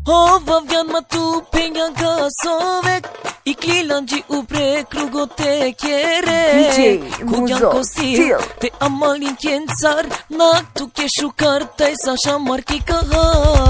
Hova vjan ma tu penga nga sovek I klilan gji u pre krugo te kjere Ku janë kostil te amalin kjen car Nak tu ke shukar taj sa shamar ki ka ha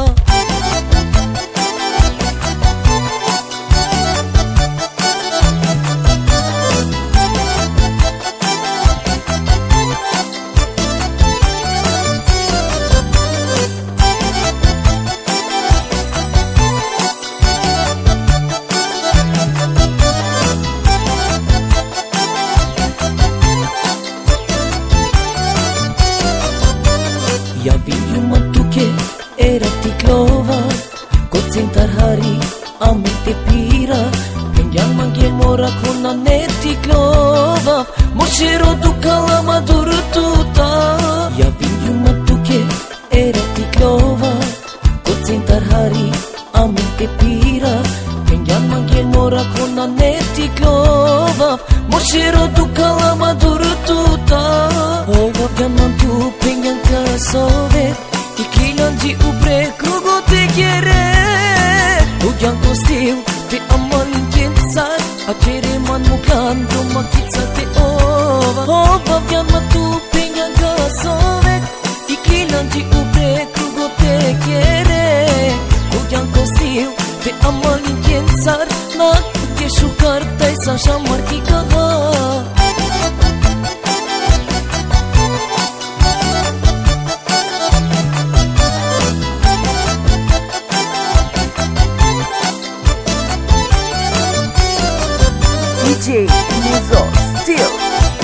Ja viu më tuke, era ti klova Kocin tarhari, ame te pira Penjan mange mora kona ne ti klova Moshero dukala maduru tuta Ja viu më tuke, era ti klova Kocin tarhari, ame te pira Penjan mange mora kona ne ti klova Moshero dukala maduru tuta Ova vjaman tu penjan ka sovet I klilan gji u pre krugo te kjere U janë kostil te amalin kjen car A kjere man mu klan do ma kica te ova Ova vjaman tu penjan ka sovet I klilan gji u pre krugo te kjere U janë kostil te amalin kjen car Nak ke shukar taj sa shamar ki ka ha DJ Muzo Still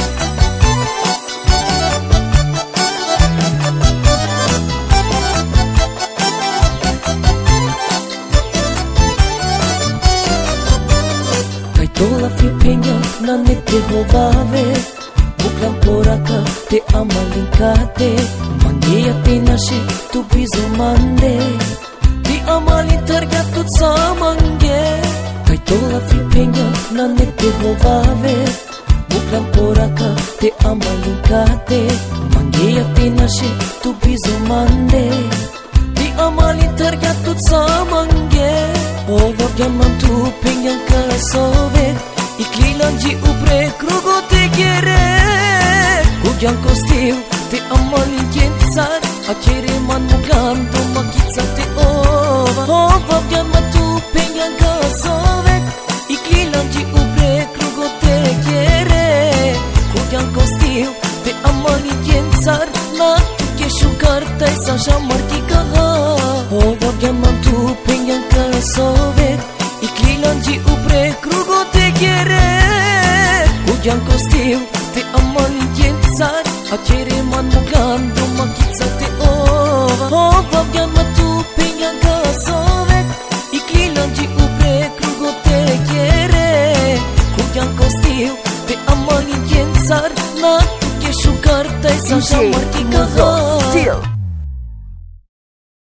Kaj tola fi penja na ne te hovave Buklan poraka te amalin kate Mangeja te nashe tu bizo mande Ti amalin targa tut sa mange Kaj tola fi penja na ne te hovave Buklan poraka te amalin kate Mangeja te nashe tu bizo mande Ti amalin targa tut sa mange Ova vjaman tu penjan ka sovet I klilan gji u pre krugo te kjere Ku janë kostil te amalin kjen car A kjere man mu klan do ma kica te ova Ova vjaman tu penjan ka sovet I klilan gji u pre krugo te kjere Ku janë kostil te amalin kjen car Nak tu ke shukar taj sa shamar ki ka ha Ova vjaman tu penjan ka sovet I klilan gji u pre krugo te kjere Ku janë kostil te amalin kjen car A kjere man mu klan do ma kica te ova Ova vjaman tu penjan ka sovet I klilan gji u pre krugo te kjere Ku janë kostil te amalin kjen car Nak tu ke shukar taj sa shamar ki ka ha Still